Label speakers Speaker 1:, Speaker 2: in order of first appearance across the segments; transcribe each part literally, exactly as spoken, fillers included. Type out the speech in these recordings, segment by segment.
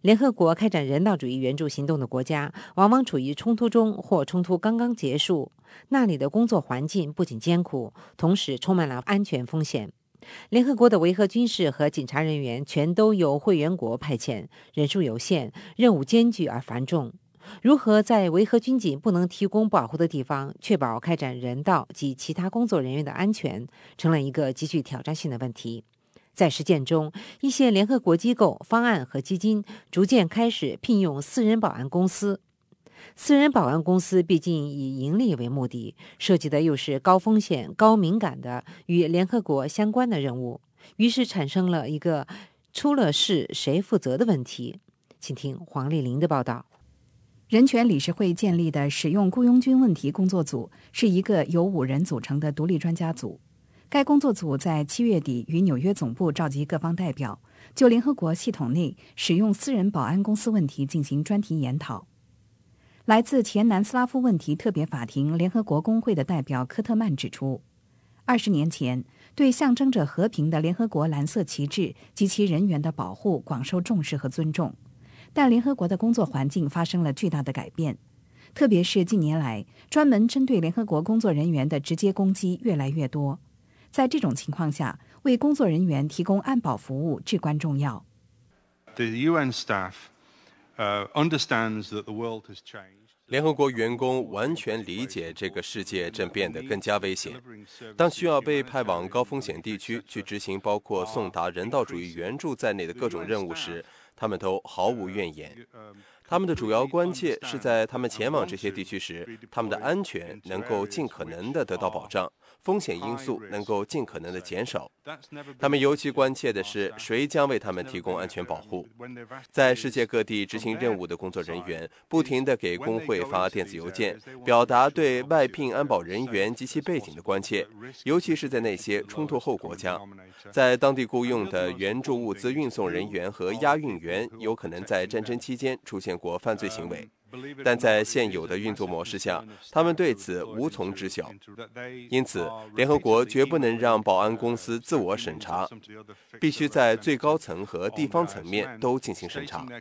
Speaker 1: 联合国开展人道主义援助行动的国家，往往处于冲突中或冲突刚刚结束。那里的工作环境不仅艰苦，同时充满了安全风险。联合国的维和军事和警察人员全都由会员国派遣，人数有限，任务艰巨而繁重。如何在维和军警不能提供保护的地方，确保开展人道及其他工作人员的安全，成了一个极具挑战性的问题。在实践中，一些联合国机构、方案和基金逐渐开始聘用私人保安公司。私人保安公司毕竟以盈利为目的，涉及的又是高风险、高敏感的与联合国相关的任务，于是产生了一个出了事谁负责的问题。请听黄丽玲的报道。
Speaker 2: 人权理事会建立的使用雇佣军问题工作组是一个由五人组成的独立专家组。该工作组在七月底与纽约总部召集各方代表，就联合国系统内使用私人保安公司问题进行专题研讨。来自前南斯拉夫问题特别法庭联合国工会的代表科特曼指出，二十年前，对象征着和平的联合国蓝色旗帜及其人员的保护广受重视和尊重，但联合国的工作环境发生了巨大的改变，特别是近年来，专门针对联合国工作人员的直接攻击越来越多。在这种情况下，为工作人员提供安保服务至关重要。
Speaker 3: The U N staff, uh, understands that the world has changed.
Speaker 4: 联合国员工完全理解这个世界正变得更加危险。当需要被派往高风险地区去执行包括送达人道主义援助在内的各种任务时，他们都毫无怨言。他们的主要关切是在他们前往这些地区时，他们的安全能够尽可能地得到保障，风险因素能够尽可能地减少。他们尤其关切的是谁将为他们提供安全保护。在世界各地执行任务的工作人员不停地给工会发电子邮件，表达对外聘安保人员及其背景的关切，尤其是在那些冲突后国家。在当地雇佣的援助物资运送人员和押运员有可能在战争期间出现过犯罪行为，但在现有的运作模式下，他们对此无从知晓。因此，联合国绝不能让保安公司自我审查，必须在最高层和地方层面都进行审查。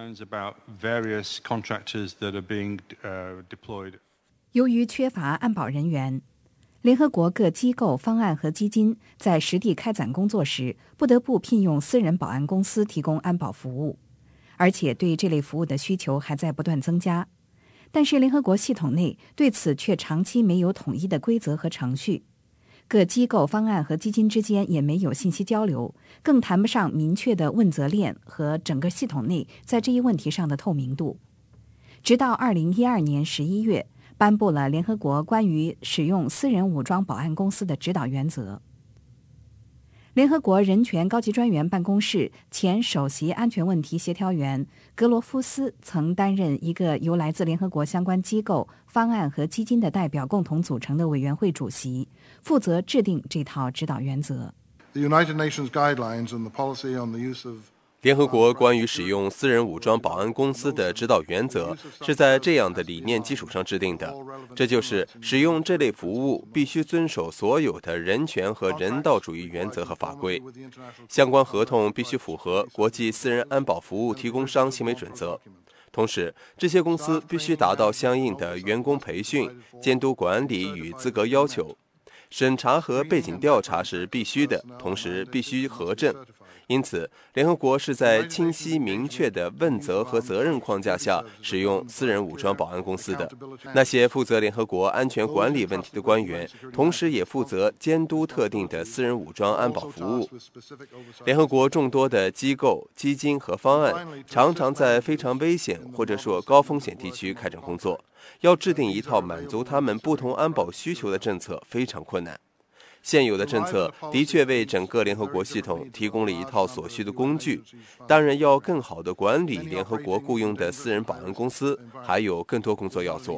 Speaker 2: 由于缺乏安保人员，联合国各机构、方案和基金在实地开展工作时，不得不聘用私人保安公司提供安保服务，而且对这类服务的需求还在不断增加。但是联合国系统内对此却长期没有统一的规则和程序，各机构、方案和基金之间也没有信息交流，更谈不上明确的问责链和整个系统内在这一问题上的透明度。直到二零一二年十一月，颁布了联合国关于使用私人武装保安公司的指导原则。联合国人权高级专员办公室前首席安全问题协调员格罗夫斯曾担任一个由来自联合国相关机构、方案和基金的代表共同组成的委员会主席，负责制定这套指导原则。
Speaker 5: The United Nations guidelines on the policy on the use of
Speaker 4: 联合国关于使用私人武装保安公司的指导原则是在这样的理念基础上制定的，这就是使用这类服务必须遵守所有的人权和人道主义原则和法规，相关合同必须符合国际私人安保服务提供商行为准则，同时这些公司必须达到相应的员工培训、监督管理与资格要求，审查和背景调查是必须的，同时必须核证。因此，联合国是在清晰明确的问责和责任框架下使用私人武装保安公司的。那些负责联合国安全管理问题的官员，同时也负责监督特定的私人武装安保服务。联合国众多的机构、基金和方案常常在非常危险或者说高风险地区开展工作，要制定一套满足他们不同安保需求的政策非常困难。现有的政策的确为整个联合国系统提供了一套所需的工具，当然要更好地管理联合国雇佣的私人保安公司，还有更多工作要做。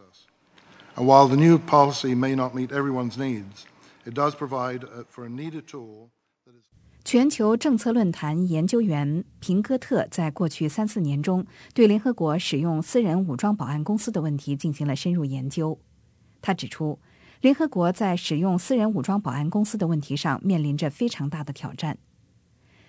Speaker 5: While the new policy may not meet everyone's needs, it does provide for a needed tool.
Speaker 2: 全球政策论坛研究员平戈特在过去三四年中对联合国使用私人武装保安公司的问题进行了深入研究。他指出，联合国在使用私人武装保安公司的问题上面临着非常大的挑战。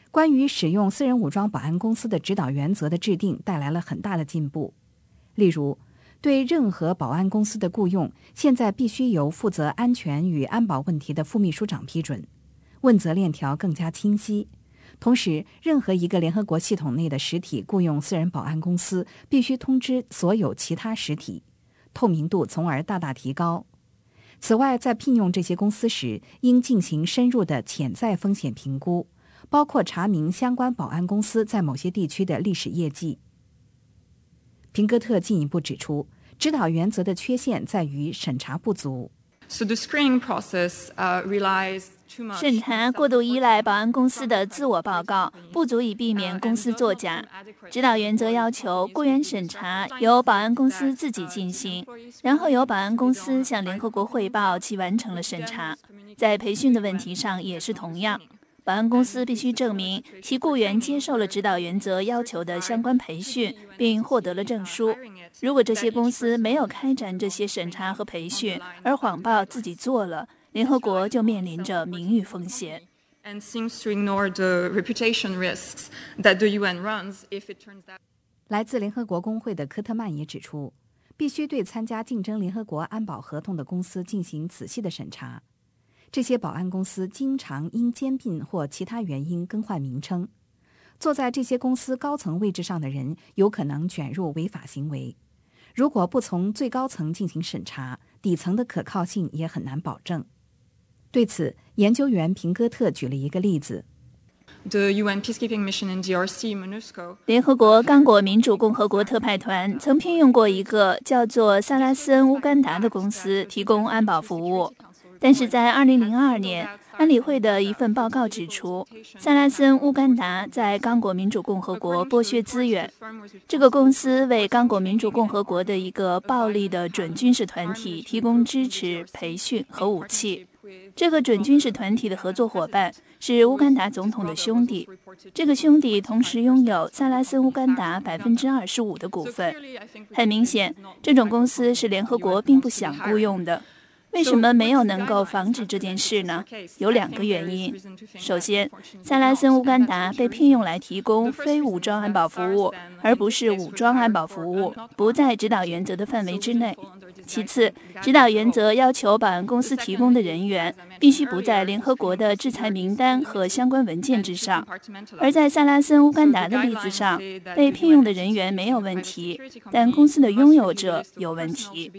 Speaker 2: 关于使用私人武装保安公司的指导原则的制定带来了很大的进步。例如，对任何保安公司的雇用，现在必须由负责安全与安保问题的副秘书长批准，问责链条更加清晰。同时，任何一个联合国系统内的实体雇用私人保安公司，必须通知所有其他实体，透明度从而大大提高。此外，在聘用这些公司时，应进行深入的潜在风险评估，包括查明相关保安公司在某些地区的历史业绩。平戈特进一步指出，指导原则的缺陷在于审查不足。
Speaker 6: So the screening process, uh, relies too much.
Speaker 7: 审查过度依赖保安公司的自我报告，不足以避免公司作假。指导原则要求雇员审查由保安公司自己进行，然后由保安公司向联合国汇报其完成了审查。在培训的问题上也是同样。保安公司必须证明其雇员接受了指导原则要求的相关培训，并获得了证书。如果这些公司没有开展这些审查和培训，而谎报自己做了，联合国就面临着名誉风险。
Speaker 6: And seems to ignore the reputation risks that the U N runs if it turns out.
Speaker 2: 来自联合国工会的科特曼也指出，必须对参加竞争联合国安保合同的公司进行仔细的审查。这些保安公司经常因兼并或其他原因更换名称，坐在这些公司高层位置上的人有可能卷入违法行为。如果不从最高层进行审查，底层的可靠性也很难保证。对此，研究员平戈特举了一个例子。
Speaker 6: The U N peacekeeping mission in D R C, MONUSCO.
Speaker 7: 联合国刚果民主共和国特派团曾聘用过一个叫做萨拉森乌干达的公司提供安保服务。但是在二零零二年，安理会的一份报告指出，萨拉森乌干达在刚果民主共和国剥削资源。这个公司为刚果民主共和国的一个暴力的准军事团体提供支持、培训和武器。这个准军事团体的合作伙伴是乌干达总统的兄弟，这个兄弟同时拥有萨拉森乌干达百分之二十五的股份。很明显，这种公司是联合国并不想雇佣的。为什么没有能够防止这件事呢？有两个原因。首先，萨拉森乌干达被聘用来提供非武装安保服务，而不是武装安保服务，不在指导原则的范围之内。其次，指导原则要求保安公司提供的人员必须不在联合国的制裁名单和相关文件之上。而在萨拉森乌干达的例子上，被聘用的人员没有问题，但公司的拥有者有问题。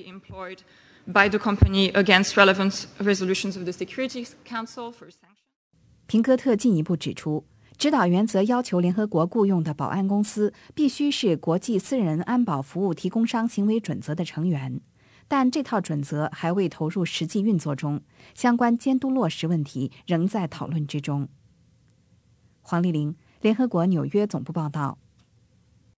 Speaker 6: By the company against relevant resolutions of the Security Council for sanctions.
Speaker 2: 平戈特进一步指出，指导原则要求联合国雇用的保安公司必须是国际私人安保服务提供商行为准则的成员，但这套准则还未投入实际运作中，相关监督落实问题仍在讨论之中。黄丽玲，联合国纽约总部报道。